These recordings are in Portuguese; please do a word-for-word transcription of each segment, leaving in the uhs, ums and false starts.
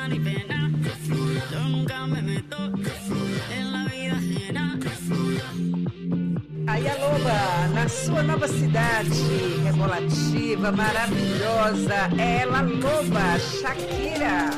ni pena. Yo nunca me meto en la vida ajena. Aí a Loba, na sua nova cidade, regulativa, maravilhosa, é ela, Loba, Shakira.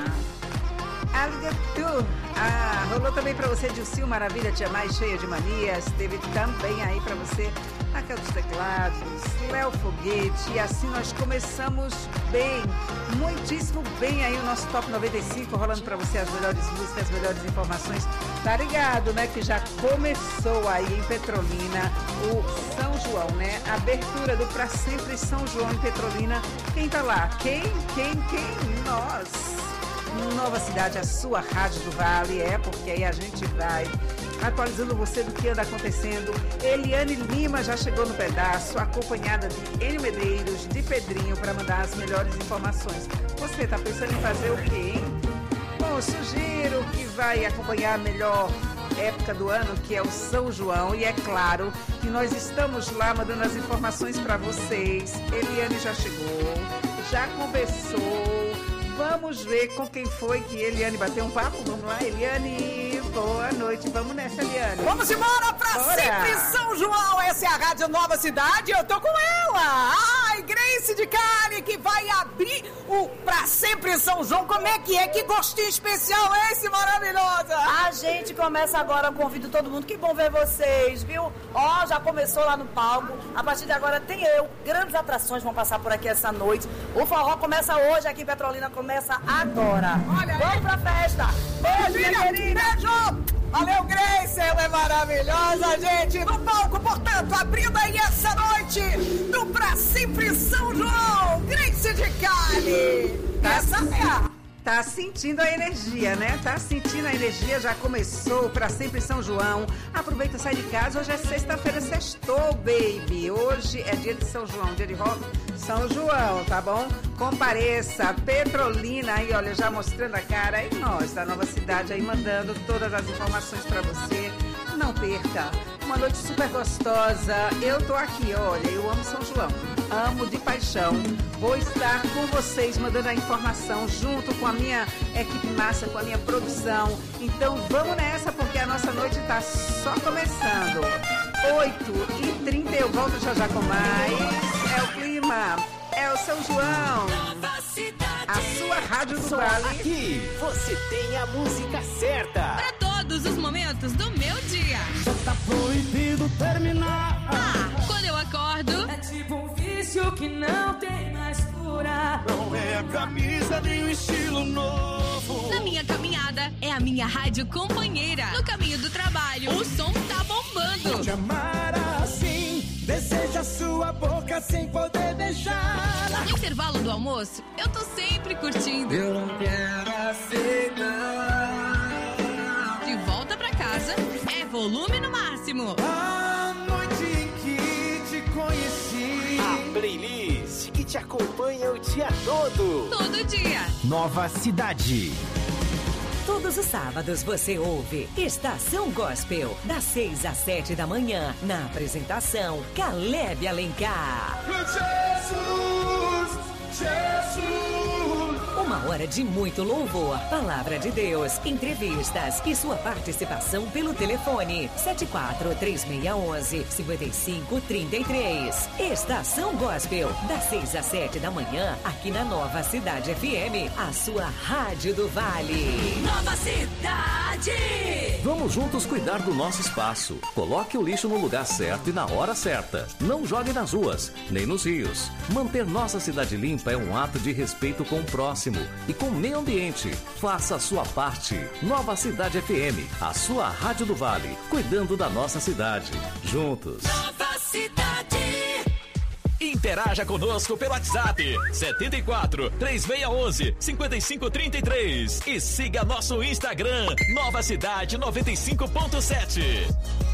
Algatu. Ah, rolou também pra você Dilcil Maravilha, Tia Mais Cheia de Manias. Teve também aí pra você Raquel dos Teclados, Léo Foguete. E assim nós começamos bem, muitíssimo bem aí o nosso Top noventa e cinco, rolando pra você as melhores músicas, as melhores informações. Tá ligado, né, que já começou aí em Petrolina o São João, né? Abertura do Pra Sempre São João em Petrolina. Quem tá lá? Quem? Quem? Quem? Nós. Nova Cidade, a sua Rádio do Vale, é, porque aí a gente vai atualizando você do que anda acontecendo. Eliane Lima já chegou no pedaço, acompanhada de Enio Medeiros, de Pedrinho, para mandar as melhores informações. Você tá pensando em fazer o quê, hein? Bom, sugiro que vai acompanhar a melhor época do ano, que é o São João, e é claro que nós estamos lá mandando as informações para vocês. Eliane já chegou, já conversou. Vamos ver com quem foi que Eliane bateu um papo. Vamos lá, Eliane. Boa noite. Vamos nessa, Eliane. Vamos embora pra Bora. Sempre São João. Essa é a Rádio Nova Cidade. Eu tô com ela. Ai, Grace de Cali, que vai abrir o Pra Sempre São João. Como é que é? Que gostinho especial é esse, maravilhosa? A gente começa agora. Eu convido todo mundo. Que bom ver vocês, viu? Ó, já começou lá no palco. A partir de agora tem eu. Grandes atrações vão passar por aqui essa noite. O forró começa hoje aqui em Petrolina. Começa agora. Olha aí. Vamos pra festa. Beijo, minha querida. Beijo. Valeu, Grace. Ela é maravilhosa, gente. No palco, portanto, abrindo aí essa noite do Pra Sempre São João. Grace de Cali. Tá. Essa é a... Tá sentindo a energia, né? Tá sentindo a energia, já começou Pra Sempre São João. Aproveita, sai de casa, hoje é sexta-feira, sextou, baby. Hoje é dia de São João, dia de rock, São João, tá bom? Compareça, Petrolina aí, olha, já mostrando a cara. E nós, da Nova Cidade aí, mandando todas as informações pra você. Não perca, uma noite super gostosa. Eu tô aqui, olha, eu amo São João. Amo de paixão. Vou estar com vocês mandando a informação junto com a minha equipe massa, com a minha produção. Então vamos nessa, porque a nossa noite está só começando. oito e trinta, eu volto já já com mais. É o clima, é o São João. A sua Rádio do Só Vale. aqui você tem a música certa. Para todos os momentos do meu dia. Já tá proibido terminar. Ah, quando eu acordo. É tipo um vício que não tem mais cura. Não é a camisa nem o estilo novo. Na minha caminhada, é a minha rádio companheira. No caminho do trabalho, o som tá bombando. Te amar assim, deseja sua boca sem poder beijar. No intervalo do almoço, eu tô sempre curtindo. Eu não quero aceitar. De volta pra casa, é volume no máximo. A noite em que te conheci. A playlist que te acompanha o dia todo. Todo dia. Nova Cidade. Todos os sábados você ouve Estação Gospel, das seis às sete da manhã, na apresentação Caleb Alencar. Jesus, Jesus. Uma hora de muito louvor, palavra de Deus, entrevistas e sua participação pelo telefone sete quatro três seis um um cinco cinco três três. Estação Gospel, das seis às sete da manhã, aqui na Nova Cidade F M, a sua Rádio do Vale. Nova Cidade! Vamos juntos cuidar do nosso espaço. Coloque o lixo no lugar certo e na hora certa. Não jogue nas ruas, nem nos rios. Manter nossa cidade limpa é um ato de respeito com o próximo e com o meio ambiente. Faça a sua parte. Nova Cidade F M, a sua Rádio do Vale, cuidando da nossa cidade. Juntos. Nova Cidade! Interaja conosco pelo WhatsApp setenta e quatro, três seis um um, cinco cinco três três e siga nosso Instagram Nova Cidade noventa e cinco ponto sete.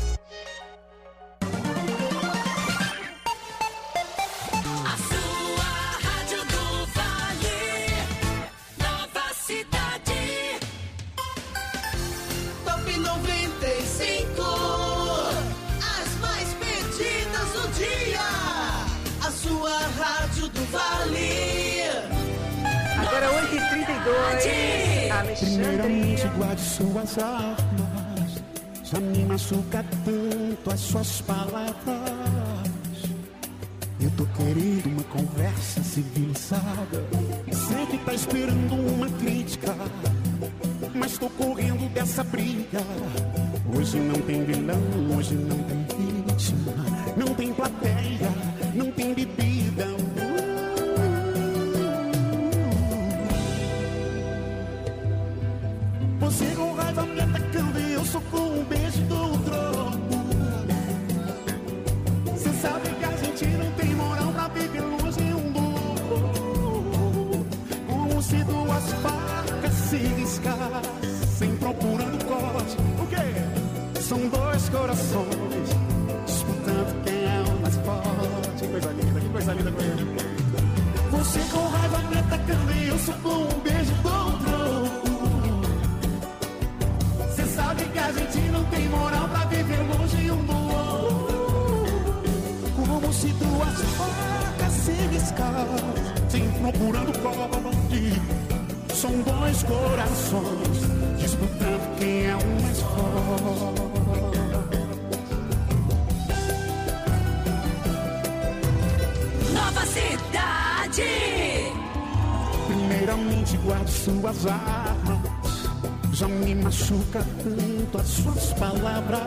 A sua Rádio do Vale, Nova Cidade. Top noventa e cinco. As mais pedidas do dia. A sua Rádio do Vale. Agora oito e trinta e dois. A Alexandre. Guarde suas armas, já me machuca tanto as suas palavras. Eu tô querendo uma conversa civilizada. Sei que tá esperando uma crítica, mas tô correndo dessa briga. Hoje não tem vilão, hoje não tem vítima, não tem plateia, não tem bebida. Você com raiva me atacando e eu sou com um beijo do troco. Você sabe que a gente não tem moral pra viver longe um do outro. Como se duas facas se riscassem procurando corte. O quê? São dois corações disputando quem é o mais forte. Que coisa linda, que coisa linda com ele. Você com raiva me atacando e eu sou com um beijo do troco. Sabe que a gente não tem moral pra viver longe um do outro. Como se duas facas se riscassem procurando corte. São dois corações disputando quem é o mais forte. Nova Cidade. Primeiramente guarde suas armas, já me machuca tanto as suas palavras.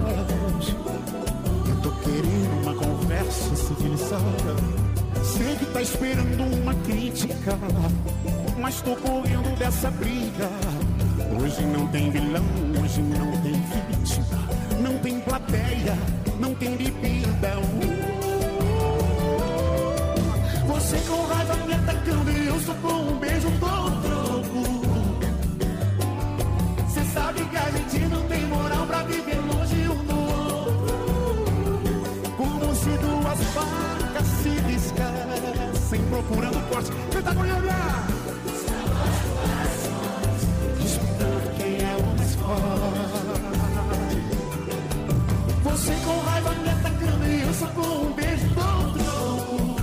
Eu tô querendo uma conversa civilizada. Sei que tá esperando uma crítica, mas tô correndo dessa briga. Hoje não tem vilão, hoje não tem vítima, não tem plateia, não tem bebida. Você com raiva me atacando e eu sou com um beijo do troco. Sabe que a gente não tem moral pra viver longe um do outro. Como se duas facas se riscassem procurando corte. Canta com olhar. Disputando quem é o mais forte. Você com raiva me atacando e eu só com um beijo do troco.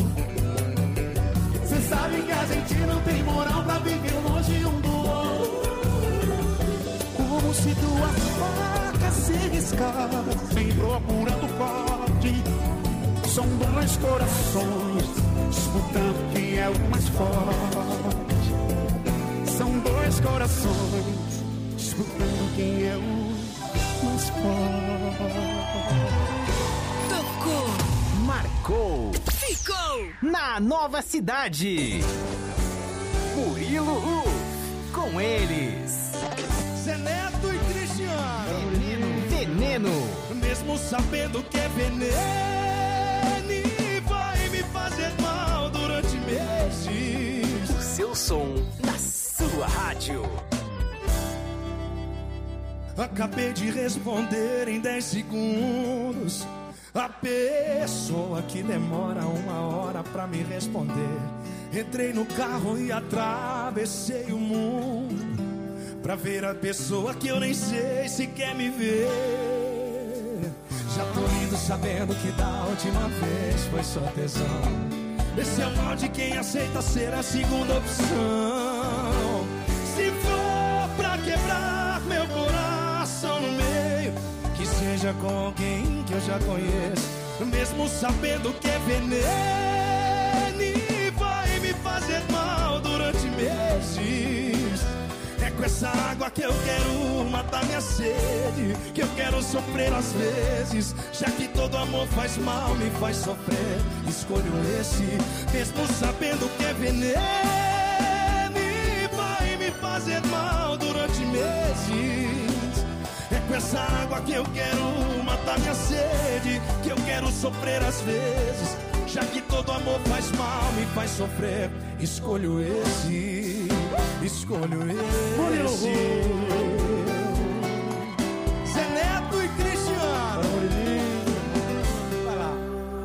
Você sabe que a gente não tem moral pra viver longe um do outro. Como se duas facas se riscassem procurando corte. São dois corações disputando quem é o mais forte. São dois corações disputando quem é o mais forte. Tocou, marcou, ficou na Nova Cidade. Murilo Ruf, com eles Zé Neto e Cristiano. Veneno, veneno. Mesmo sabendo que é veneno e vai me fazer mal durante meses. O seu som na sua rádio. Acabei de responder em dez segundos a pessoa que demora uma hora pra me responder. Entrei no carro e atravessei o mundo pra ver a pessoa que eu nem sei se quer me ver. Já tô indo sabendo que da última vez foi só tesão. Esse é o mal de quem aceita ser a segunda opção. Se for pra quebrar meu coração no meio, que seja com alguém que eu já conheço. Mesmo sabendo que é veneno e vai me fazer mal durante meses. É com essa água que eu quero matar minha sede, que eu quero sofrer às vezes. Já que todo amor faz mal, me faz sofrer. Escolho esse, mesmo sabendo que é veneno e vai me fazer mal durante meses. É com essa água que eu quero matar minha sede, que eu quero sofrer às vezes. Já que todo amor faz mal, me faz sofrer. Escolho esse, escolho esse. Zé Neto e Cristiano. Vai lá.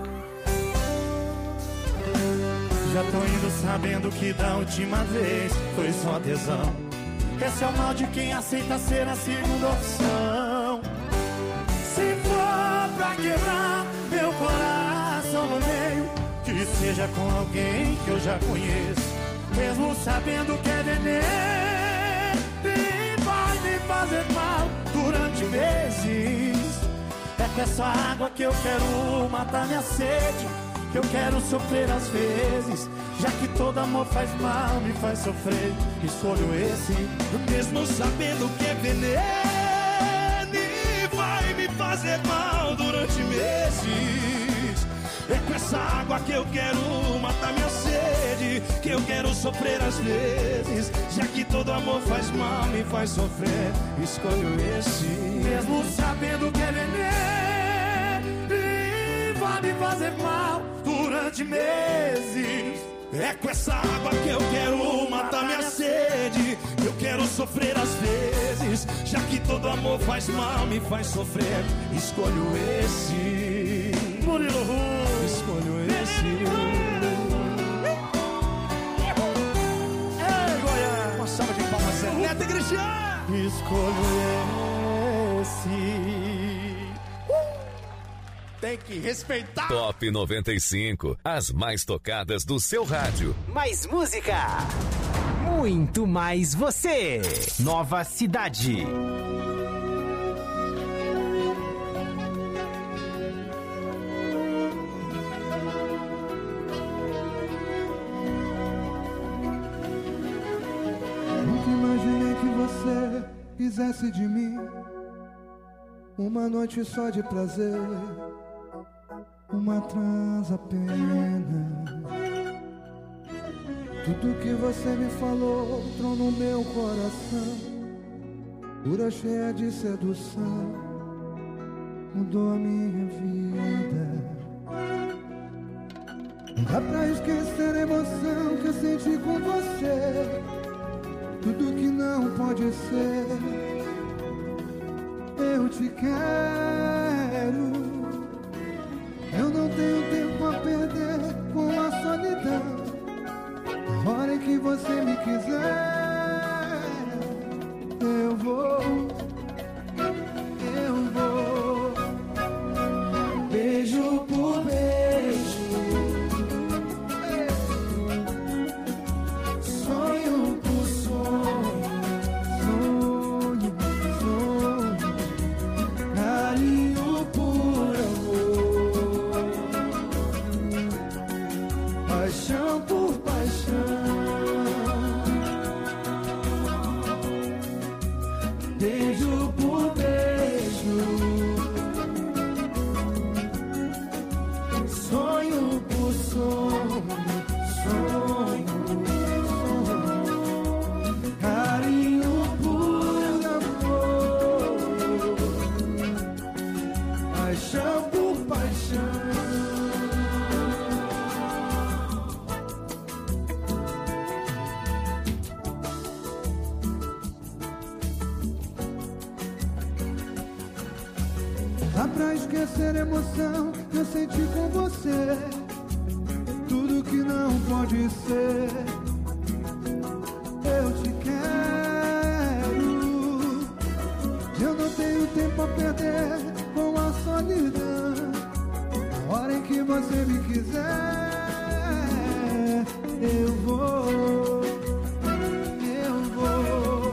Já tô indo sabendo que da última vez foi só tesão. Esse é o mal de quem aceita ser a segunda opção. Se for pra quebrar meu coração no meio, que seja com alguém que eu já conheço. Mesmo sabendo que é veneno meses. É com essa água que eu quero matar minha sede, que eu quero sofrer às vezes. Já que todo amor faz mal, me faz sofrer, escolho esse. Mesmo sabendo que é veneno e vai me fazer mal durante meses. É com essa água que eu quero matar minha sede, que eu quero sofrer às vezes. Já que todo amor faz mal, me faz sofrer, escolho esse. Mesmo sabendo que é veneno e vai me fazer mal durante meses. É com essa água que eu quero matar minha sede, que eu quero sofrer às vezes. Já que todo amor faz mal, me faz sofrer, escolho esse. Murilo Ru, escolho esse. Ei, Goiás, uma salva de palmas, Zé Neto e Cristiano. Escolho esse. Tem que respeitar. Top noventa e cinco, as mais tocadas do seu rádio. Mais música, muito mais você. Nova Cidade. Nunca imaginei que você quisesse de mim uma noite só de prazer, uma trans apenas. Tudo que você me falou entrou no meu coração, pura cheia de sedução, mudou a minha vida. Não dá pra esquecer a emoção que eu senti com você. Tudo que não pode ser, eu te quero. Eu não tenho tempo a perder com a solidão. Na hora em que você me quiser, eu vou, eu vou. Beijo por beijo, sonho por sonho, sonho por sonho, carinho por amor, paixão por paixão. Beijo por beijo, sonho por sonho, sonho por sonho, carinho por amor, paixão por paixão. Dá pra esquecer a emoção que eu senti com você. Tudo que não pode ser, eu te quero. Eu não tenho tempo a perder com a solidão. Na hora em que você me quiser, eu vou, eu vou.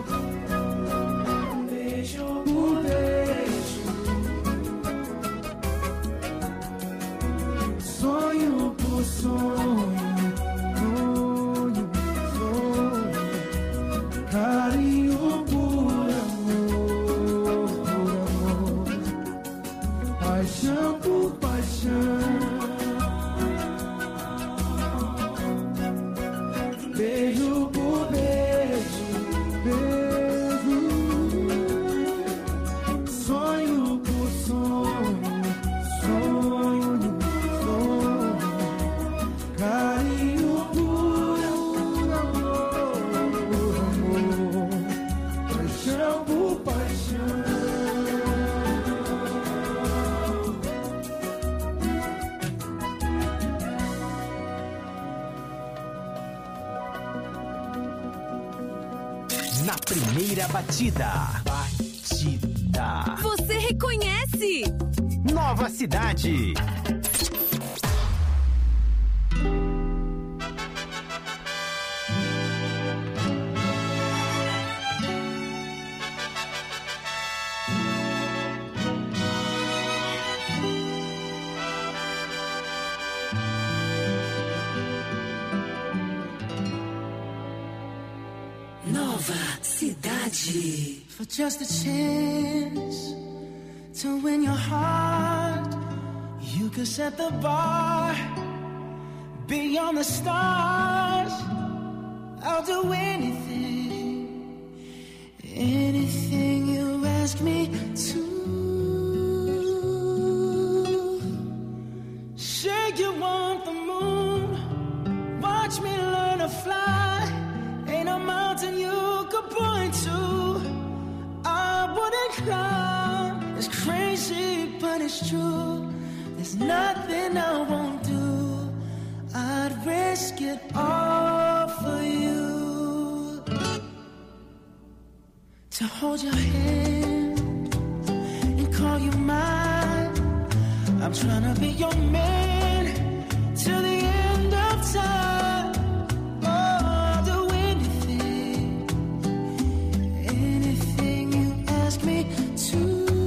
Beijo por beijo, sonho por sonho, sonho por sonho, carinho por amor, por amor, paixão por paixão. Beijo por beijo, beijo, sonho por sonho, sonho por sonho, carinho por amor, por amor, paixão por paixão. Na primeira batida. Batida. Você reconhece? Nova Cidade. Cidade. For just a chance to win your heart, you could set the bar beyond the stars. I'll do anything, anything you ask me to. Say you want the moon, watch me learn to fly. Ain't a mountain you could point to I wouldn't climb. It's crazy, but it's true. There's nothing I won't do. I'd risk it all for you. To hold your hand and call you mine. I'm trying to be your man till the end of time. Oh, I'll do anything, anything you ask me to.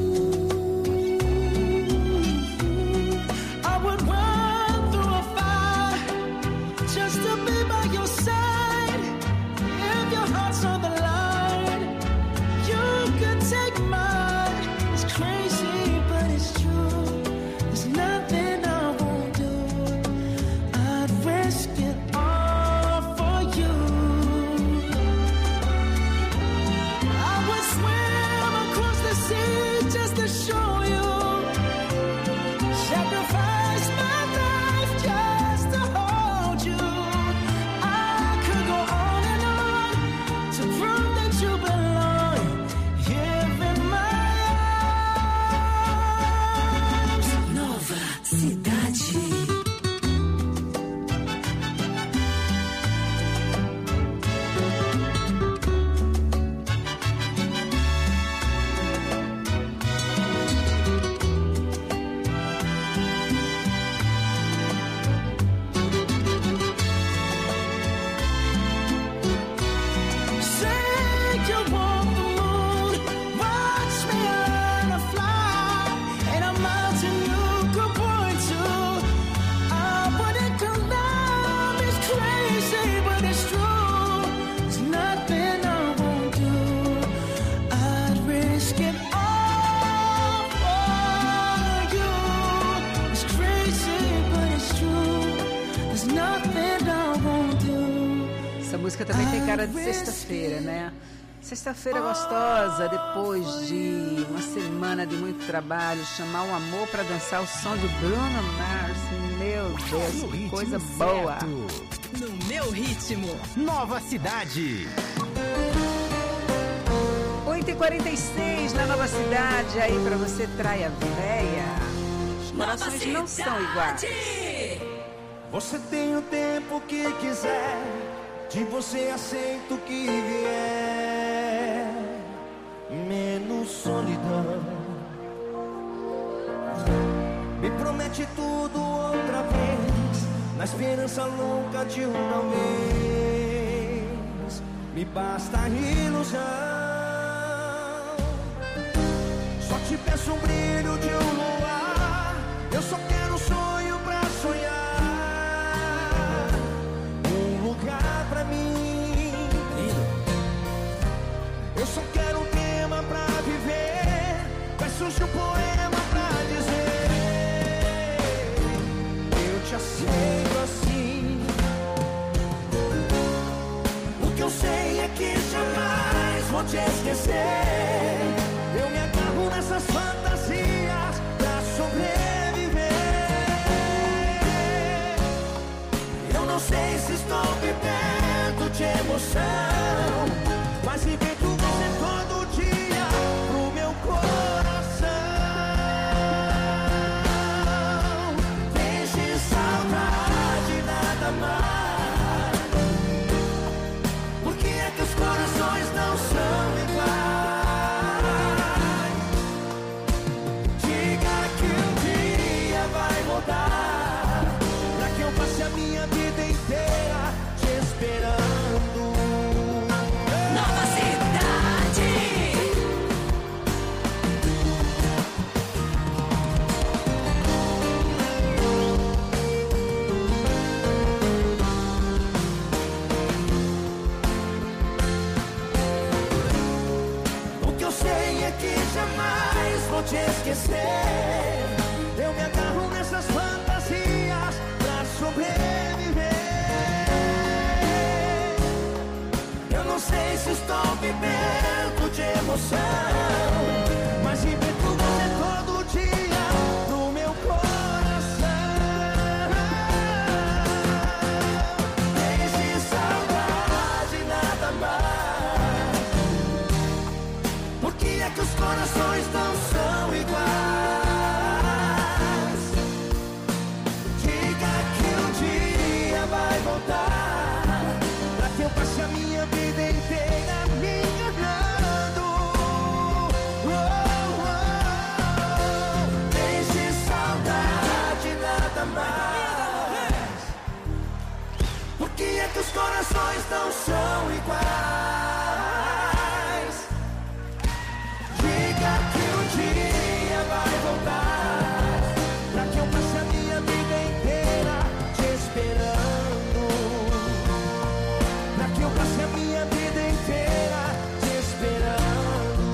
I would run through a fire just to be by your side. If your heart's on the line, you could take mine. It's crazy, but it's true. There's nothing I won't do. I'd risk it all for you. I would swim across the sea just to show you. Sacrifice my life just to hold you. I could go on and on to prove that you belong here in my arms. Nova Cidade. Say you want the moon, watch me learn to fly. Ain't a mountain you could point to I wouldn't climb. It's crazy, but it's true. There's nothing I won't do. I'd risk it all for you. It's crazy, but it's true. There's nothing I won't do. Essa música também tem cara de sexta-feira, né? Sexta-feira gostosa, depois de uma semana de muito trabalho, chamar o amor pra dançar o som de Bruno Mars. Meu Deus, que coisa boa. No meu ritmo. Nova Cidade. oito e quarenta e seis na Nova Cidade, aí pra você traia véia. Os corações não são iguais. Você tem o tempo que quiser, de você aceito o que vier, menos solidão. Me promete tudo outra vez, na esperança louca de um talvez. Me basta a ilusão. Só te peço um brilho de um luar. Eu só quero um sonho pra sonhar. Um lugar pra mim. Eu só quero um tema pra viver. Versos de um poema pra dizer: eu te aceito assim. O que eu sei é que jamais vou te esquecer. Eu me agarro nessas fantasias pra sobreviver. Eu não sei se estou vivendo de emoção, mas invento você todo dia pro meu coração. Deixe saudade, nada mais. Por que é que os corações não são iguais? Diga que um dia vai mudar, pra que eu passe a minha vida inteira te esperando. jamais vou te esquecer. Eu me agarro nessas fantasias pra sobreviver. Eu não sei se estou vivendo de emoção, mas invento você todo dia no meu coração. Deixe saudade, nada mais. Por que é que os corações não são iguais? Diga que um dia vai voltar, pra que eu passe a minha vida inteira me enganando. Oh, oh, oh. Deixe saudade, nada mais. Por que é que os corações não são iguais? Diga que um dia vai voltar, pra que eu passe a minha vida inteira te esperando. Pra que eu passe a minha vida inteira te esperando.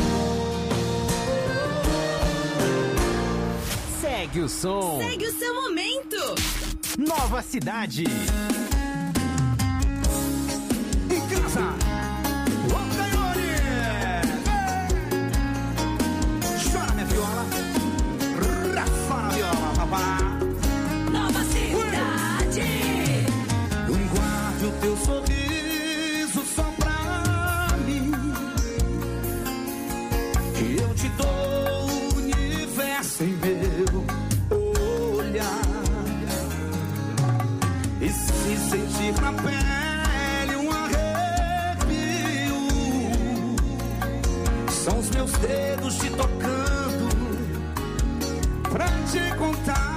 Segue o som. Segue o seu momento. Nova Cidade. Em casa. Ô, Caione. Chora minha viola. Rafa na viola, papá. Nova Cidade. Guarde o teu sorriso só pra mim, que eu te dou o universo em meu olhar. E se sentir na pele um arrepio, são os meus dedos te tocando pra te contar.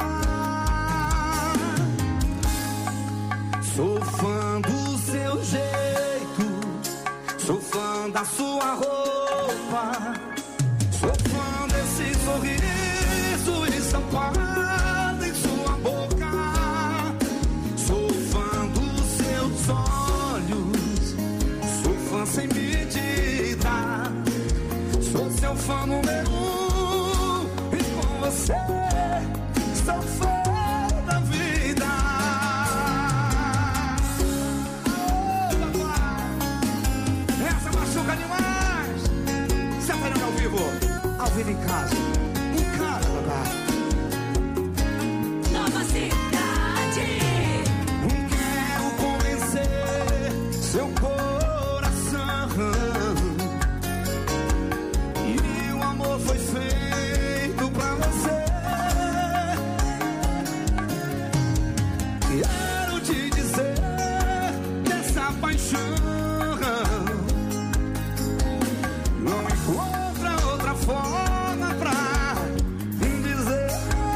Sou fã do seu jeito, sou fã da sua roupa, sou fã desse sorriso estampado em sua boca, sou fã dos seus olhos, sou fã sem medida, sou seu fã número um, e com você sou fã da vida. Ao vivo em casa, em casa, papai. Nova Cidade. Quero convencer seu coração, e o amor foi feito pra você. Quero te dizer dessa paixão não encontra outra forma pra dizer.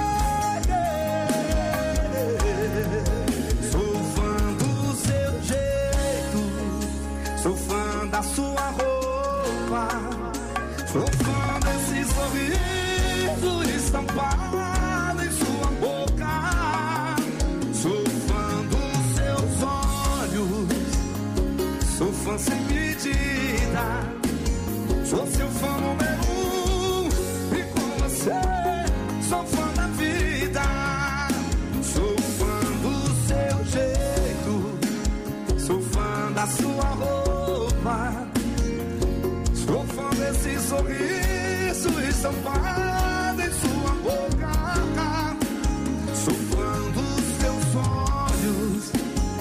Sou fã do seu jeito, sou fã da sua roupa, sou fã desse sorriso estampado em sua boca, sou fã dos seus olhos, sou fã sem medida, sou seu fã número um, e com você sou fã da vida. Sou fã do seu jeito, sou fã da sua roupa, sou fã desse sorriso estampado em sua boca, sou fã dos seus olhos,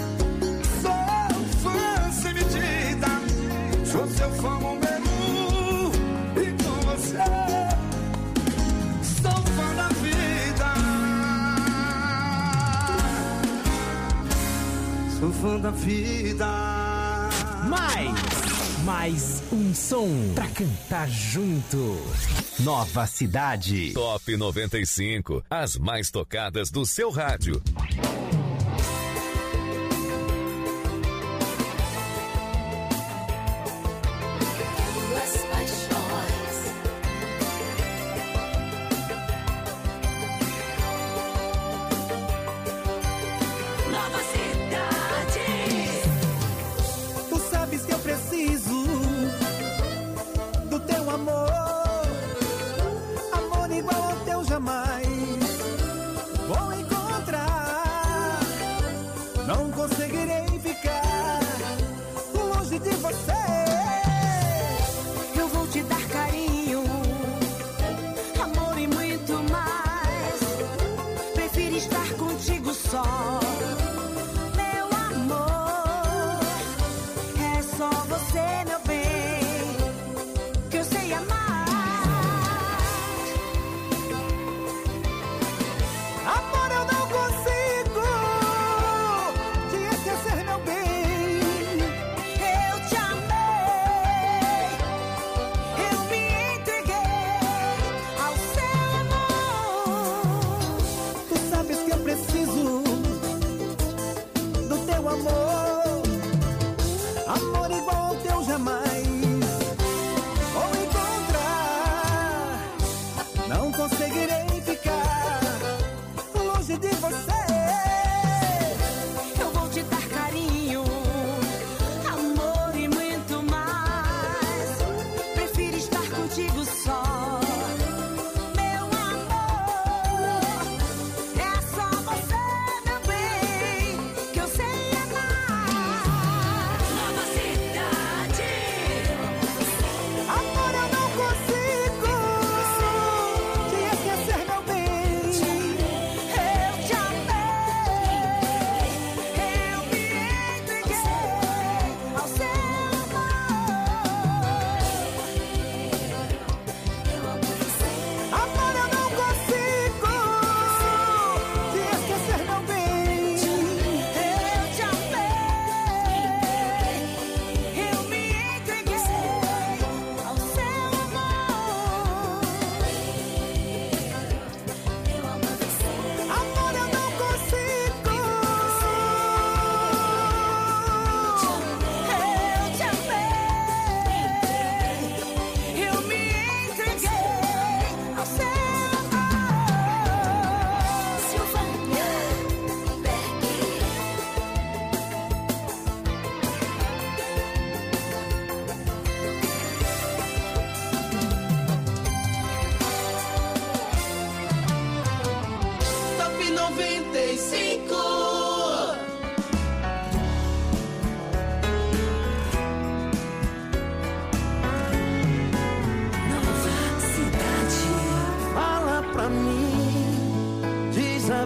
sou fã sem medida, sou seu fã número sou fã da vida. Sou fã da vida. Mais, mais um som pra cantar junto. Nova Cidade. Top noventa e cinco. As mais tocadas do seu rádio. Tu sabes que eu preciso do teu amor.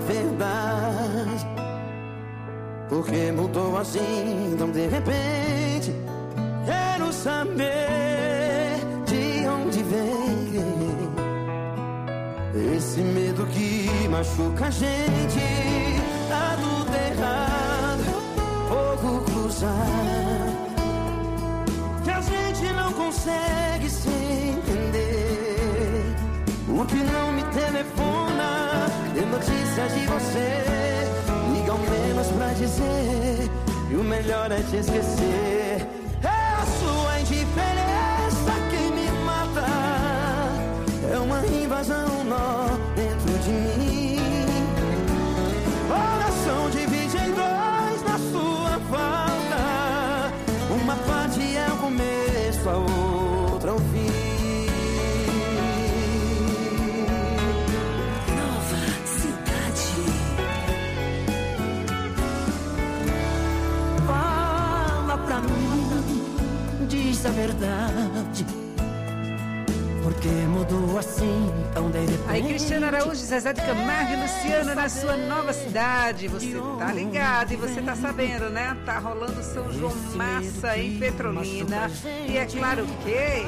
verdade. Porque mudou assim, tão de repente. Quero saber de onde vem esse medo que machuca a gente. Tá tudo errado, fogo cruzado, que a gente não consegue se entender. O que não me telefona, tem notícia de você. Liga ao menos pra dizer que o melhor é te esquecer. É a sua indiferença quem me mata. É uma invasão, um nó dentro de mim. Oração divide em dois na sua falta. Uma parte é o começo, a outra é o fim. Diz a verdade, porque mudou assim tão de repente. Aí Cristiano Araújo, Zezé de Camargo e Luciano na sua nova cidade. Você tá ligado e você tá sabendo, né? Tá rolando São João Massa em Petrolina. E é claro que...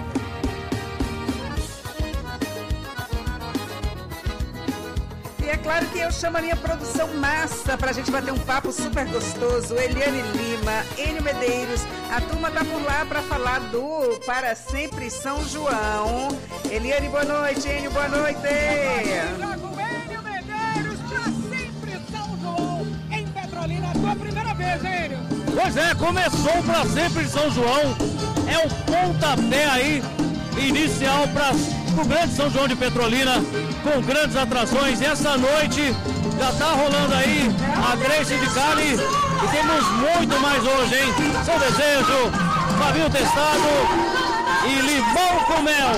E é claro que eu chamo a minha produção massa pra gente bater um papo super gostoso. Eliane Lima, Enio Medeiros, a turma tá por lá pra falar do Para Sempre São João. Eliane, boa noite. Enio, boa noite. Enio Medeiros, Para Sempre São João em Petrolina. Tua primeira vez, Enio. Pois é, começou Para Sempre São João. É o pontapé aí inicial para o grande São João de Petrolina, com grandes atrações. E essa noite já tá rolando aí a Grace de Cali e temos muito mais hoje, hein? Seu Desejo, Fabinho Testado e Limão com Mel.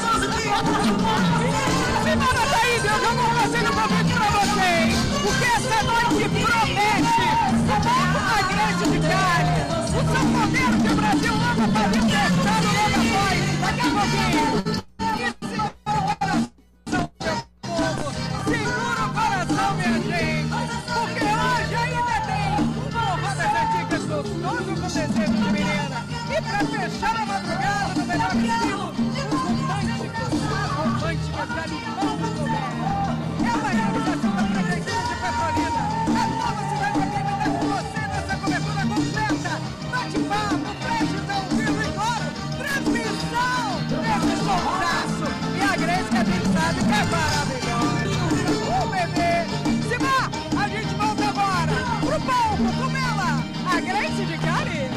Semana daí, Deus, eu vou fazer um convite pra vocês, porque essa noite promete. A Grace de Cali, o sanfoneiro que o Brasil ama, Fabinho Testado, logo após, daqui a pouquinho. Segura o coração, minha gente, porque hoje ainda tem forró das antigas gostoso com desejo de menina. E pra fechar a madrugada no melhor estilo, românticas, românticas da Limão do Governo. É uma realização da Prefeitura de Petrolina. A nova cidade aqui me dá com você nessa cobertura completa. Bate-papo, prestes ao vivo e claro, transmissão desse sorraço. E a Grace que a gente sabe que é maravilhosa. O bebê. Simar, a gente volta agora pro palco com ela, a Grace de Cali.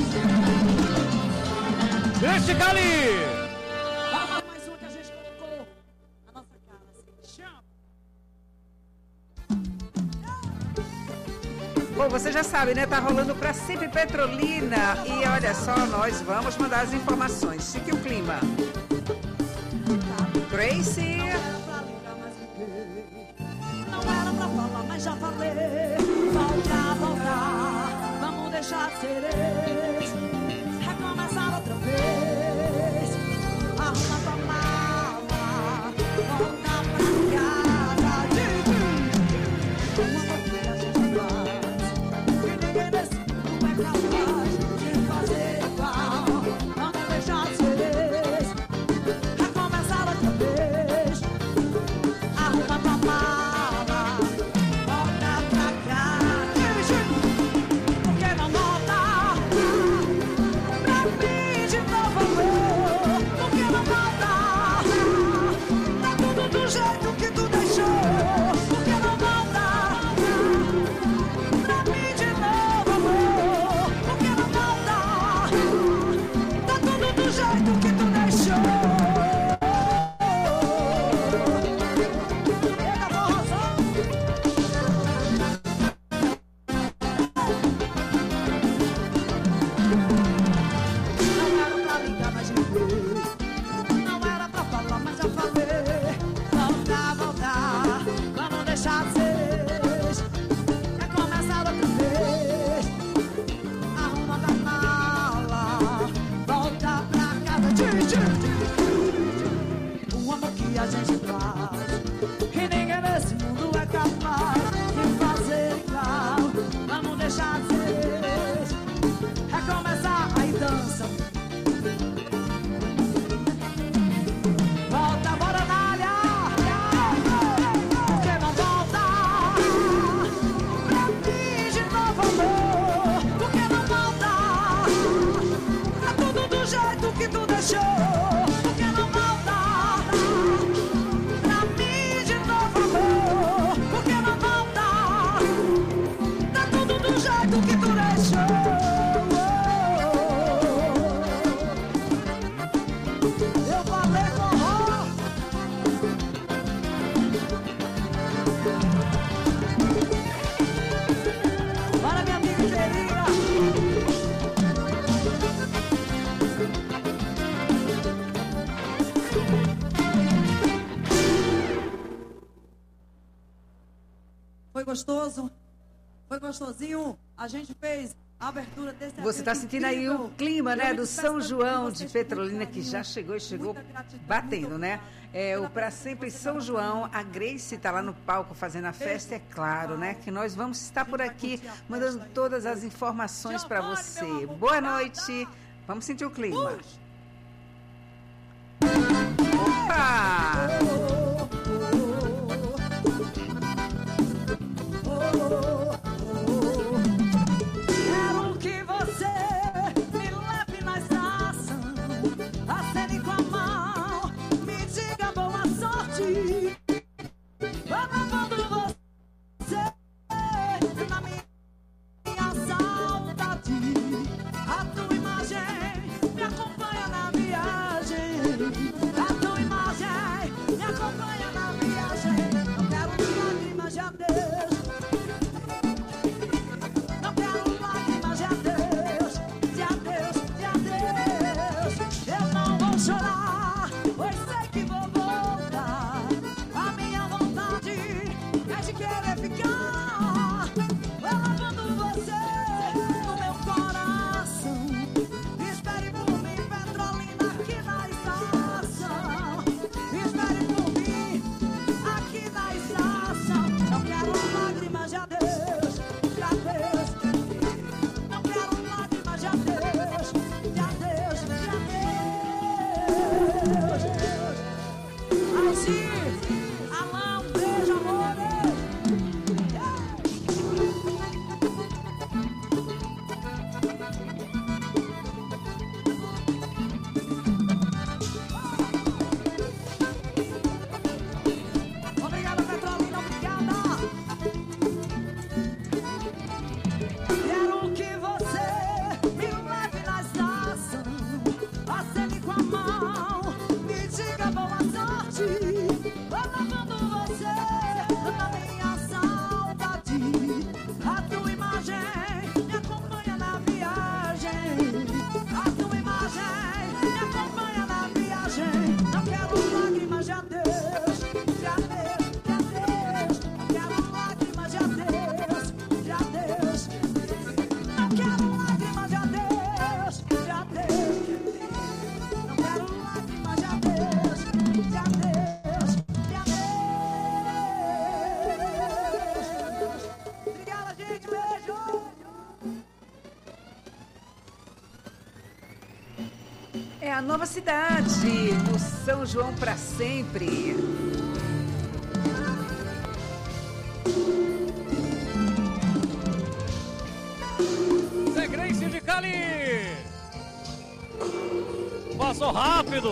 Grace de Cali. Mais um que a gente colocou a nossa cara assim. Chama. Bom, você já sabe, né? Tá rolando Pra Sempre Petrolina. E olha só, nós vamos mandar as informações. Fique o clima. Grace. Não era pra falar, mas já falei. Voltar, voltar, vamos deixar de ser ex. Recomeçar outra vez. Arruma tua mala, voltar pra casa. Uma coisa a gente faz, que ninguém nesse mundo é capaz de fazer igual. Vamos deixar de ser ex. Recomeçar outra vez. Arruma tua mala, volta pra casa. Por que não volta pra mim de novo, amor? Por que não volta? Tá tudo do jeito que tu deixou. Por que não volta pra mim de novo, amor? Por que não volta? Tá tudo do jeito que tu deixou. Não era pra falar, mas já falei. Voltar, voltar, vamos deixar de ser. Quer começar outra vez? Arruma da mala, volta pra casa. O amor que a gente faz, que ninguém nesse mundo é capaz Foi gostoso? Foi gostosinho? A gente fez a abertura desse Você está sentindo aí o clima, né, do São João de Petrolina, que já chegou e chegou batendo, né? É, o Pra Sempre São João, a Grace está lá no palco fazendo a festa, é claro, né? Que nós vamos estar por aqui mandando todas as informações para você. Boa noite, vamos sentir o clima. Opa! Quero que você me leve na estação, acene com a mão, me diga boa sorte. Vou levando você na minha saudade. A tua imagem me acompanha na viagem. A tua imagem me acompanha na viagem. Não quero lágrimas de adeus. Não quero lágrimas de adeus, de adeus, de adeus. Eu não vou chorar, pois sei que vou voltar. A minha vontade é de querer ficar, levando você no meu coração. Espere por mim, Petrolina, aqui na estação. Espere por mim, aqui na estação. Não quero lágrimas de adeus, de adeus. Não quero lágrimas de adeus, de adeus, de adeus. Alcir, Alain, um beijo, amor. Obrigada, Petrolina, obrigada. Quero que você me leve na estação, acene com a mão, me diga boa sorte. Vou levando você na minha saudade. A tua imagem me acompanha na viagem. A tua imagem me acompanha na viagem. Não quero lágrimas de adeus, de adeus, de adeus. Não quero lágrimas de adeus, de adeus. Não quero lágrimas de adeus, de adeus. Não quero lágrimas de adeus, de adeus, de adeus. Obrigada, gente, beijo. É a nova cidade, o São João para sempre. Zé Grace de Cali! Passou rápido!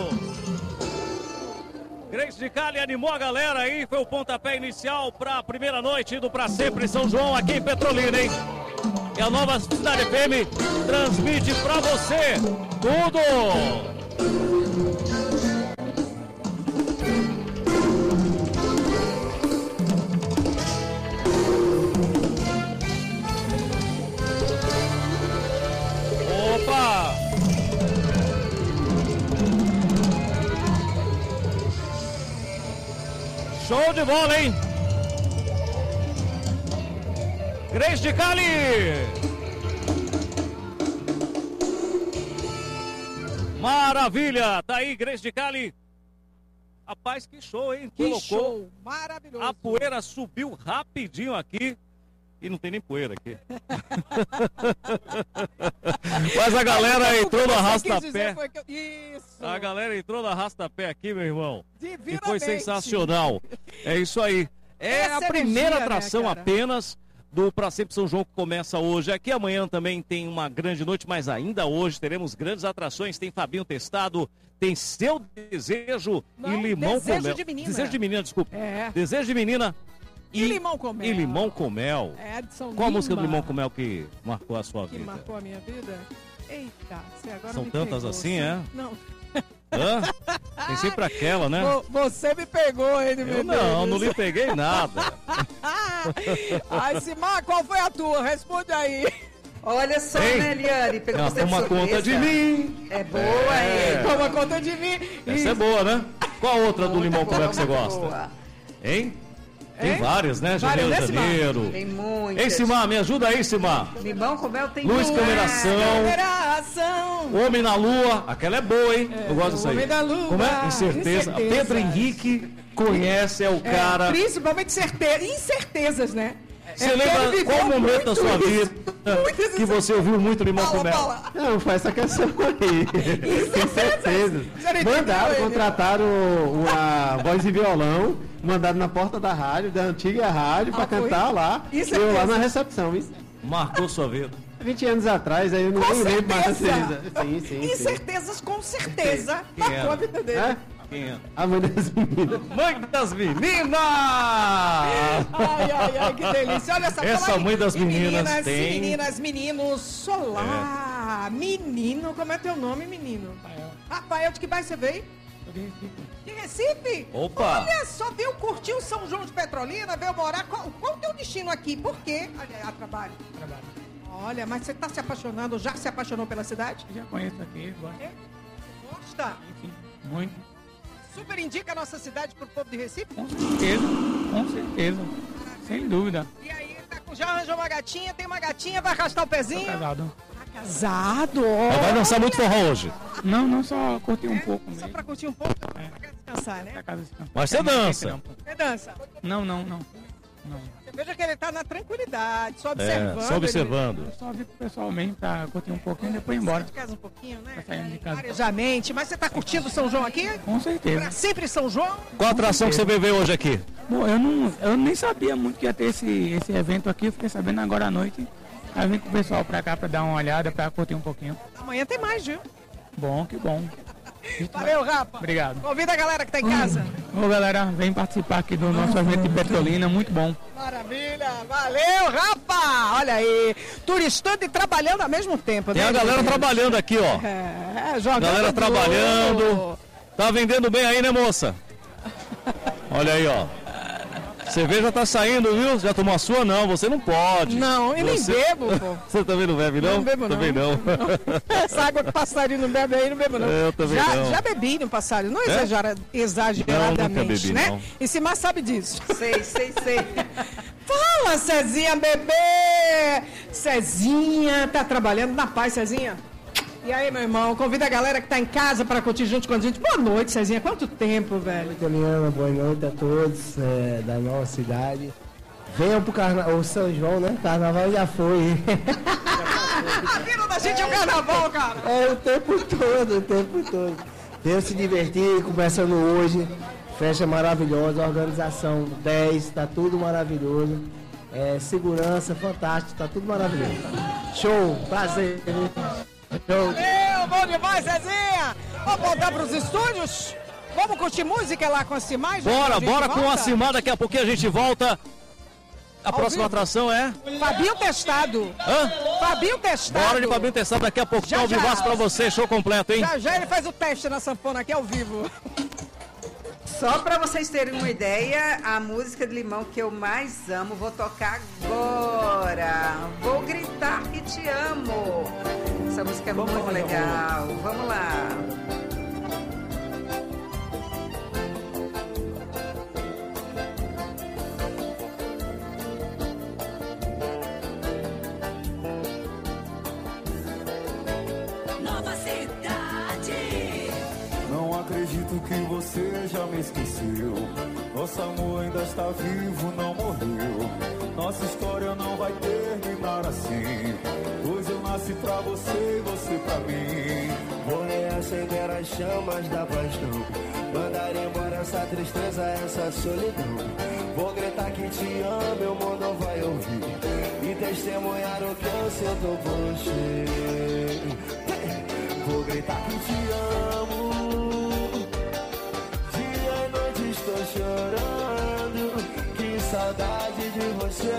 Grace de Cali animou a galera aí, foi o pontapé inicial para a primeira noite do Pra Sempre São João aqui em Petrolina, hein? E a nova Cidade F M transmite para você tudo! Opa! Show de bola, hein? Grace de Cali! Maravilha! Tá aí, Grace de Cali. Rapaz, que show, hein? Que Colocou. show! Maravilhoso! A poeira subiu rapidinho aqui. E não tem nem poeira aqui. Mas a galera entrou no arrasta-pé. Eu... Isso! A galera entrou no arrasta-pé aqui, meu irmão. E foi Divinamente. sensacional. É isso aí. É Essa a primeira energia, né, atração cara? apenas do Pra Sempre São João, que começa hoje. Aqui amanhã também tem uma grande noite, mas ainda hoje teremos grandes atrações. Tem Fabinho Testado, tem Seu Desejo Não, e Limão Desejo com Mel. de Menina. Desejo de Menina, desculpa. É. Desejo de Menina. E Limão com Mel. E Limão com Mel. É, Edson Qual a Lima. música do Limão com Mel que marcou a sua Que vida? marcou a minha vida? Eita, você agora São me tantas pegou. assim, é? Não. Hã? Tem sempre aquela, né? Vo- Você me pegou, ele Eu não, não lhe peguei nada. Ai, Simar, qual foi a tua? Responde aí. Olha só, Ei, né, Eliane? Pegou ela você de toma surpresa. conta de mim. É boa, É. hein? Toma conta de mim. Essa é boa, né? Qual a outra do Limão com Mel que você boa, gosta? boa. Hein? Tem várias, né? Várias, Janeiro, né, Simar? Janeiro. Tem muitas. Ei, Simar, me ajuda aí, Simar. Limão com mel tem Luz, muitas. Cameração. Cameração. Homem na Lua. Aquela é boa, hein? Eu gosto disso aí. Homem da Lua. Como é? Incerteza. Incerteza. Pedro Henrique conhece, é o É, cara. principalmente certeza, incertezas, né? Você É, lembra ele viveu qual momento da muito sua isso. vida que você ouviu muito Limão com Mel? Não, foi essa canção aí. Tem certeza. Mandaram, contrataram uma voz e violão, mandaram na porta da rádio, da antiga rádio, pra Ah, foi? cantar lá. Isso eu é lá mesmo. na recepção, isso. Marcou sua vida. vinte anos atrás, aí eu não Com nem lembro mais certeza. dessa Sim, sim, sim. Incertezas com certeza. Quem Marcou era? a vida dele. É? Quem é? A mãe das meninas. Mãe das meninas! Ai, ai, ai, que delícia. Olha essa Essa fala aí. mãe das E meninas meninas, tem- e meninas, meninos. Olá. Menino, como é teu nome, menino? Rafael. Rafael, de que bairro você veio? De Recife? Opa! Olha só, veio curtir o São João de Petrolina, veio morar. Qual, qual o teu destino aqui? Por quê? A, a trabalho. Trabalho. Olha, mas você está se apaixonando, já se apaixonou pela cidade? Já conheço aqui, gosto. É? Gosta? Muito. Super indica a nossa cidade pro povo de Recife? Com certeza, com certeza. Sem dúvida. E aí, tá com, já arranjou uma gatinha, tem uma gatinha, vai arrastar o pezinho? Tô casado. Tá casado? Vai dançar muito forró hoje. Não, não, só curtir um pouco Só mesmo. pra curtir um pouco, pra descansar, né? Pra casa descansar. Mas você dança. Você dança? Não, não, não. Não. Você veja que ele tá na tranquilidade, só É, observando. só observando. Eu só vi pro pessoal mesmo pra curtir um pouquinho e depois ir embora. De casa um pouquinho, né? Tá saindo de casa. Arejamente, mas você tá curtindo São João aqui? Com certeza. Pra sempre São João? Qual a atração que você bebeu hoje aqui? Bom, eu, não, eu nem sabia muito que ia ter esse, esse evento aqui, eu fiquei sabendo agora à noite. Aí vim com o pessoal pra cá pra dar uma olhada, pra curtir um pouquinho. Amanhã tem mais, viu? Bom, que bom. Valeu, Rafa. Obrigado. Convida a galera que tá em casa. Ô galera, vem participar aqui do nosso evento de Petrolina, muito bom. Maravilha, valeu, Rafa! Olha aí, turistando e trabalhando ao mesmo tempo, Tem né? a galera trabalhando aqui, ó. É, jogando. Galera duro. trabalhando. Tá vendendo bem aí, né, moça? Olha aí, ó. Cerveja tá saindo, viu? Já tomou a sua? Não, você não pode. Não, e nem Você- bebo, pô. Você também não bebe, não? Não bebo, não. Também não. Essa água que o passarinho não bebe aí, não bebo, não. Eu também já, não. já bebi no passarinho, não É? exagera, exageradamente, Não, nunca bebi, né? não. E Simar sabe disso. Sei, sei, sei. Fala, Cezinha, bebê! Cezinha, tá trabalhando na paz, Cezinha? E aí, meu irmão, convida a galera que tá em casa para curtir junto com a gente. Boa noite, Cezinha. Quanto tempo, velho? Oi, Eliana, boa noite a todos é, da nossa cidade. Venham pro carnaval, o São João, né? Carnaval já foi. A vida da gente é o carnaval, cara. É o tempo todo, o tempo todo. Venham se divertir, começando hoje. Festa maravilhosa, organização dez, tá tudo maravilhoso. É, segurança, fantástico, tá tudo maravilhoso. Show, prazer. Show. Valeu, bom demais, Cezinha. Vamos voltar pros estúdios? Vamos curtir música lá com a Simar? já que Bora, a gente bora com a volta? Simar. Daqui a pouquinho a gente volta. A Ao próxima vivo. atração é... Fabinho Testado. Hã? Fabinho Testado. Bora de Fabinho Testado. Daqui a pouco Já, tá ao já. vivaço pra você. Show completo, hein? Já já ele faz o teste na sanfona aqui ao vivo. Só para vocês terem uma ideia, a música de Limão que eu mais amo, vou tocar agora. Vou gritar que te amo. Essa música é muito legal. Vamos lá. Nova cidade. Não acredito que você já me esqueceu. Nosso amor ainda está vivo, não morreu. Nossa história não vai terminar assim. Pois eu nasci pra você e você pra mim. Vou reacender as chamas da paixão, mandar embora essa tristeza, essa solidão. Vou gritar que te amo, meu mundo vai ouvir e testemunhar o que eu sinto por ti. Vou gritar que te amo, dia e noite estou chorando, que saudade de você.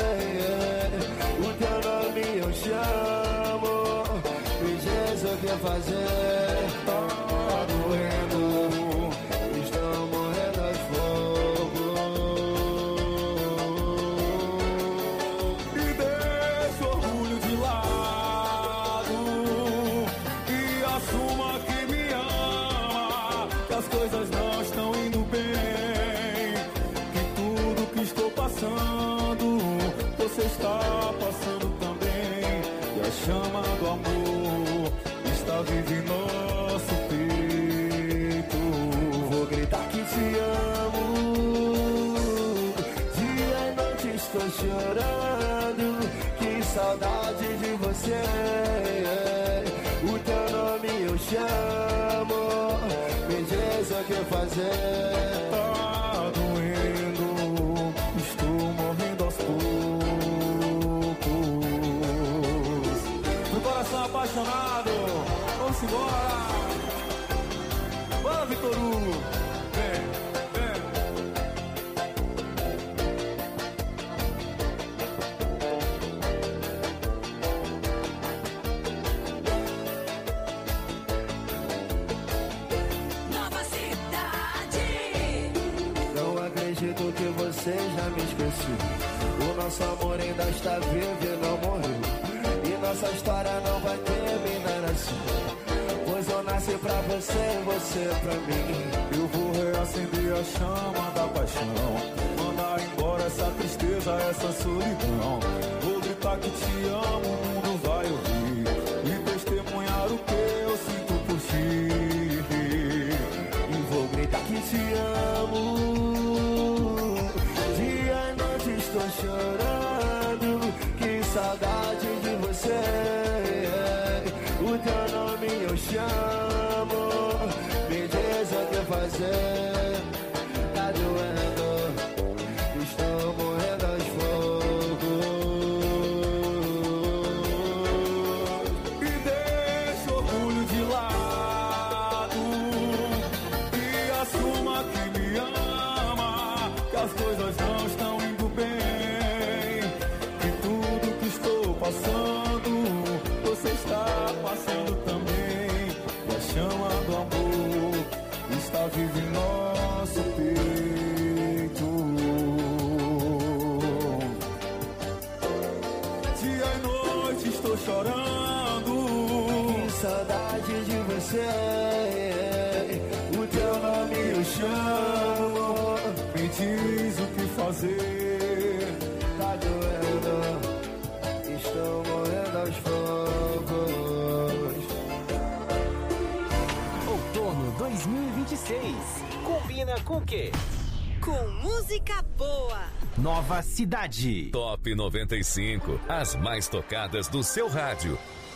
O teu nome eu chamo, me diz o que fazer. Tá doendo, estou morrendo aos fogos. E deixa o orgulho de lado e assuma que me ama, que as coisas não estão indo bem, que tudo que chorando, que saudade de você. O teu nome eu chamo, me diz o que fazer. Tá doendo, estou morrendo aos poucos. No coração apaixonado, vamos embora. Bora, Vitor Hugo. Vem, vem. Nova cidade. Não acredito que você já me esqueceu. O nosso amor ainda está vivo e não morreu. E nossa história não vai terminar assim. Pois eu nasci pra você e você pra mim. Eu vou reacender a chama da paixão, mandar embora essa tristeza, essa solidão. Vou gritar que te amo, o mundo vai ouvir e testemunhar o que eu sinto por ti. E vou gritar que te amo. Dia e noite estou chorando, que saudade de você. O teu nome eu chamo, me diz o que fazer. Tá doendo, estou morrendo aos poucos. E deixa o orgulho de lado e assuma que me ama, que as coisas não estão indo bem, que tudo que estou passando você está passando também. E a chama do amor está viva em nosso peito. Dia e noite estou chorando, que saudade de você. O teu nome eu chamo, me diz o que fazer. Tá doendo, estou morrendo aos poucos. Outono dois mil e vinte e seis. Combina com o quê? Com música boa. Nova Cidade. Top noventa e cinco. As mais tocadas do seu rádio.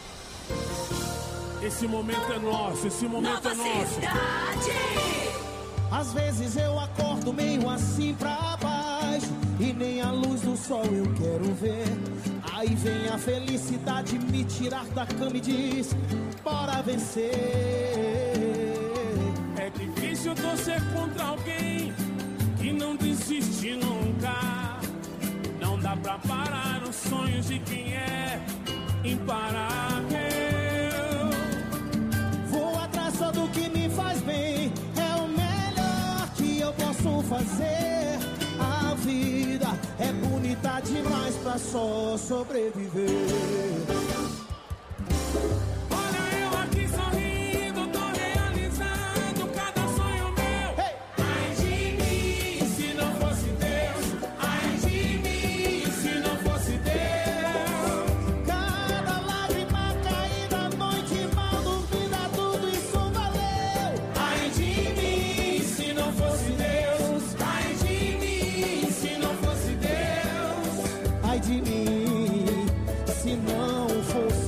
Esse momento é nosso, esse momento Nova é nosso. cidade. Às vezes eu acordo meio assim pra baixo e nem a luz do sol eu quero ver. Aí vem a felicidade me tirar da cama e diz: bora vencer. É difícil torcer contra alguém que não desiste nunca. Não dá pra parar os sonhos de quem é imparável. Vou atrás só do que me faz bem, é o melhor que eu posso fazer. A vida é bonita demais pra só sobreviver. Olha eu aqui sorrindo, tô realizando cada sonho meu. Hey! Ai de mim, se não fosse Deus. Ai de mim, se não fosse Deus. Cada lágrima caída, noite mal dormida, tudo isso valeu. Ai de mim, se não fosse Deus. Ai de mim, se não fosse Deus. Ai de mim, se não fosse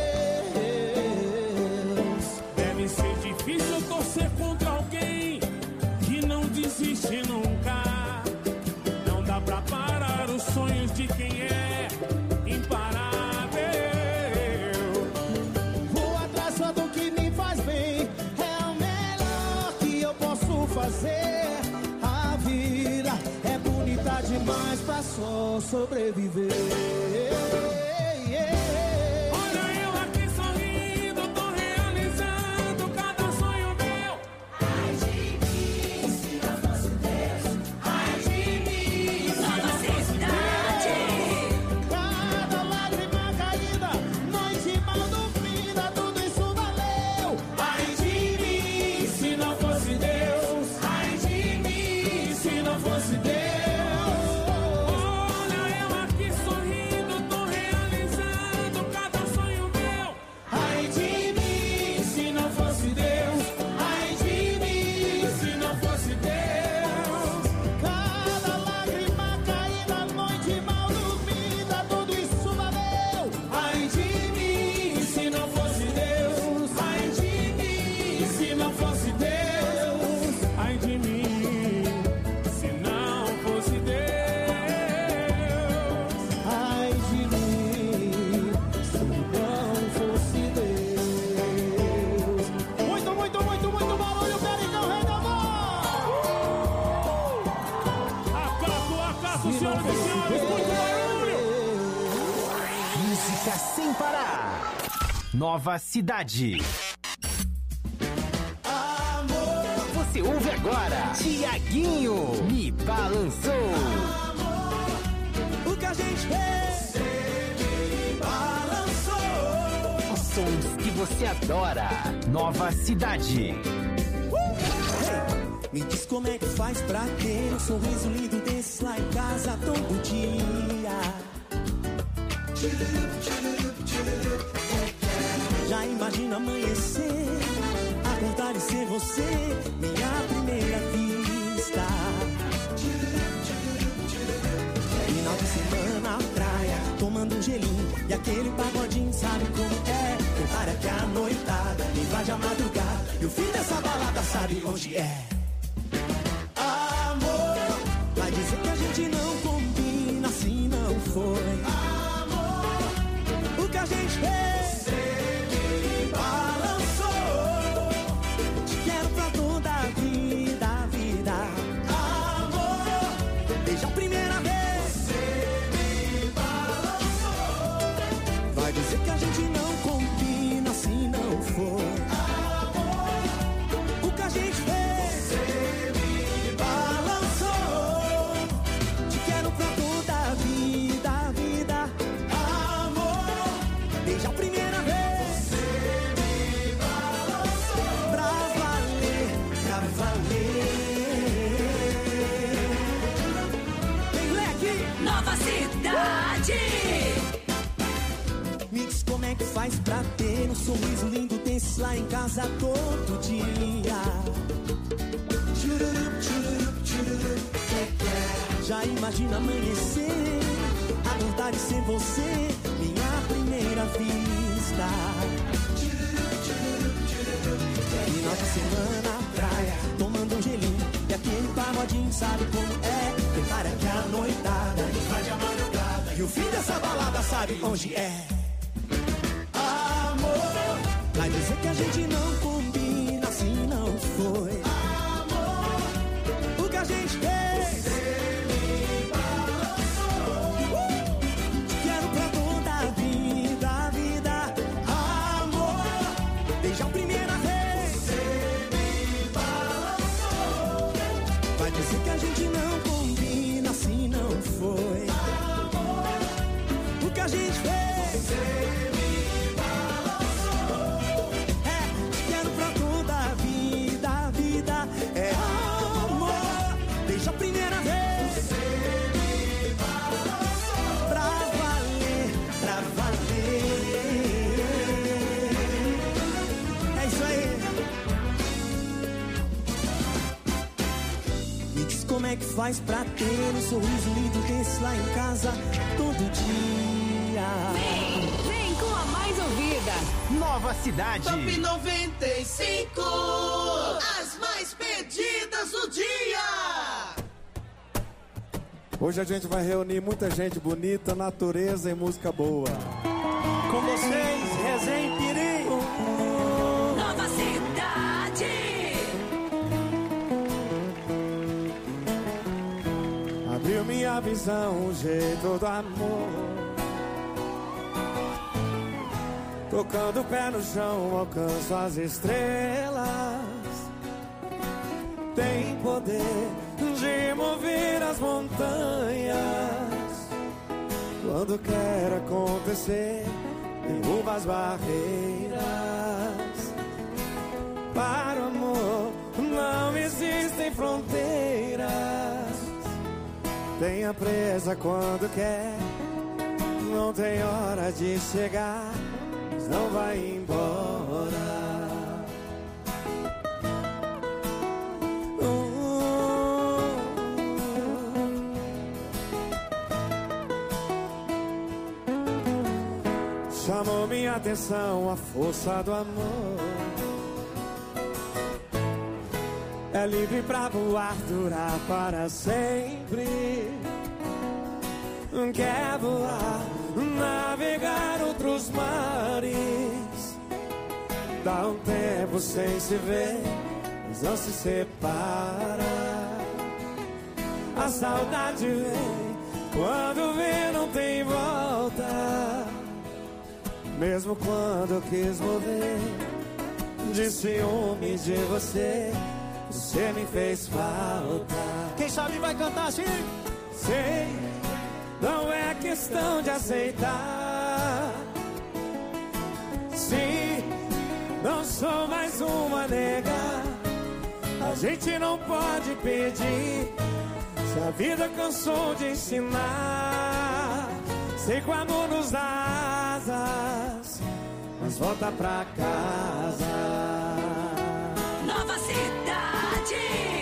Deus. Deve ser difícil torcer contra alguém que não desiste nunca. Não dá pra parar os sonhos de quem é imparável. Vou atrás só do que me faz bem, é o melhor que eu posso fazer. A vida é bonita demais pra só sobreviver. Olha eu aqui sorrindo, tô realizando cada sonho meu. Ai de mim, se não fosse Deus. Ai de mim, se não fosse Deus. Cada lágrima caída, noite mal dormida, tudo isso valeu. Ai de mim, se não fosse Deus. Ai de mim, se não fosse Deus. Olha eu aqui sorrindo, tô realizando Pará. Nova Cidade. Amor. Você ouve agora Tiaguinho, Me Balançou. Amor. O que a gente fez? Você me balançou. Os sons que você adora. Nova Cidade. Me diz como é que faz pra ter um sorriso lindo desse lá em casa todo dia. Já imagina amanhecer, acordar e ser você, minha primeira vista. Final de semana na praia, tomando um gelinho e aquele pagodinho, sabe como é? Prepara que a noitada invade a madrugada e o fim dessa balada sabe onde é. Vai dizer que a gente não combina, assim não foi. Amor, o que a gente fez? Você me balançou. Te quero pra toda a vida, a vida. Amor, desde a primeira vez. Você me balançou. Vai dizer que a gente não combina, assim não foi. Amor, o que a gente fez? Você me balançou. Me diz como é que faz pra ter um sorriso lindo desse lá em casa todo dia. Já imagina amanhecer, acordar e ser você, minha primeira vista. Final de semana na praia, tomando um gelinho e aquele pagodinho, sabe como é? Prepara que a noitada invade a madrugada e o fim dessa balada sabe onde é. Amor, vai dizer que a gente não combina, assim não foi. Amor, o que a gente fez? Você me balançou. Quero pra toda a vida, a vida. Amor, desde a primeira vez. Você me balançou. Vai dizer que a gente não combina, assim não foi. Amor, o que a gente fez? Você me balançou. É, te quero pra toda a vida, a vida. É amor, desde a primeira vez. Você me balançou. Pra valer, pra valer. É isso aí. Me diz como é que faz pra ter um sorriso lindo desse lá em casa todo dia. Vem, vem com a mais ouvida. Nova Cidade. Top noventa e cinco. As mais pedidas do dia. Hoje a gente vai reunir muita gente bonita, natureza e música boa. Com vocês, Resenha e Piri. Nova Cidade. Abriu minha visão, o jeito do amor. Tocando o pé no chão, alcanço as estrelas. Tem poder de mover as montanhas. Quando quer acontecer, derruba as barreiras. Para o amor não existem fronteiras. Tenha presa quando quer, não tem hora de chegar, mas não vai embora. Chamou minha atenção a força do amor. É livre pra voar, durar para sempre. Quer voar, navegar outros mares. Dá um tempo sem se ver, mas não se separa. A saudade vem, quando vê não tem volta. mesmo quando eu quis morrer de ciúme de você, você me fez falta. Quem sabe vai cantar assim? Sei, não é questão de aceitar. Sim, não sou mais uma nega. A gente não pode pedir se a vida cansou de ensinar. Sei que o amor nos dá asas, mas volta pra casa. Nova Cidade.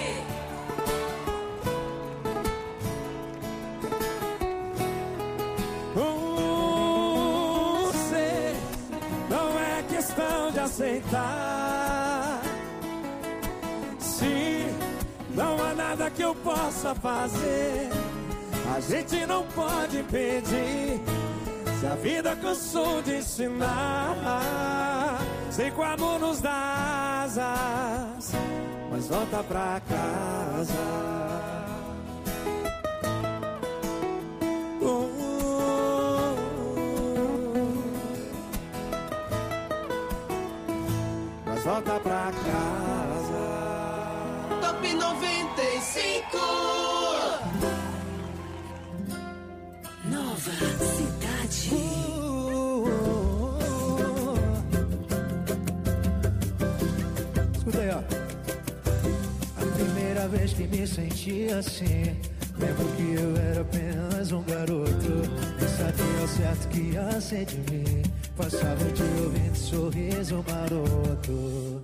Uh, sei, não é questão de aceitar. Se não há nada que eu possa fazer, a gente não pode pedir se a vida cansou de ensinar. Sei que o amor nos dá asas, mas volta pra casa. Uh, mas volta pra casa. Top noventa e cinco. Nova Cidade. Escuta aí, ó. A primeira vez que me senti assim, lembro que eu era apenas um garoto. Eu sabia ao certo que ia ser de mim. Passava o dia ouvindo sorriso maroto.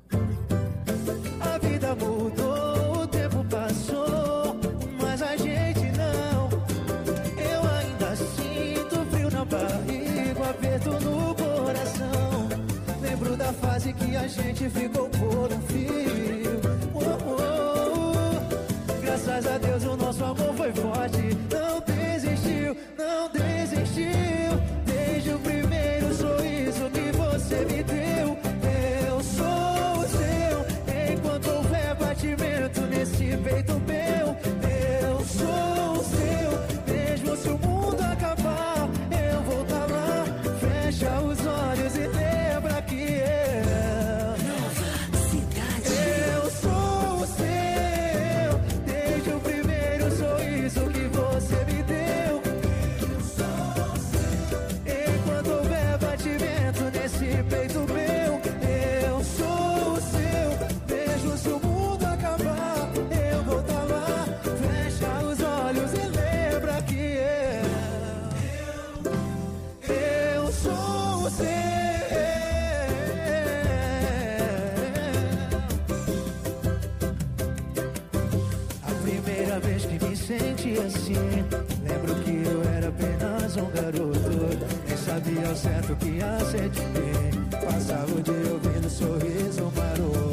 A vida mudou, o tempo passou, mas a gente não. Eu ainda sinto frio na barriga, um aperto no coração. Lembro da fase que a gente ficou por um fio. Oh, oh, oh. Graças a Deus o nosso amor foi forte. Não desistiu, não desistiu. Desde o primeiro sorriso que você me deu. Eu sou o seu, enquanto houver batimento nesse peito meu. Eu sou o seu, mesmo se o mundo acabar, eu vou estar lá. Fecha os olhos e lembra que eu Nova Cidade. Eu sou o seu, desde o primeiro sorriso que você me deu. Eu sou o seu, enquanto houver batimento nesse peito meu. Eu sou o seu, mesmo se o mundo acabar, eu vou estar lá. Fecha os olhos e lembra que eu Eu sou o seu. A primeira vez que me senti assim, lembro que eu era apenas um garoto. Nem sabia ao certo que ia ser de mim. Passava o dia ouvindo sorriso maroto.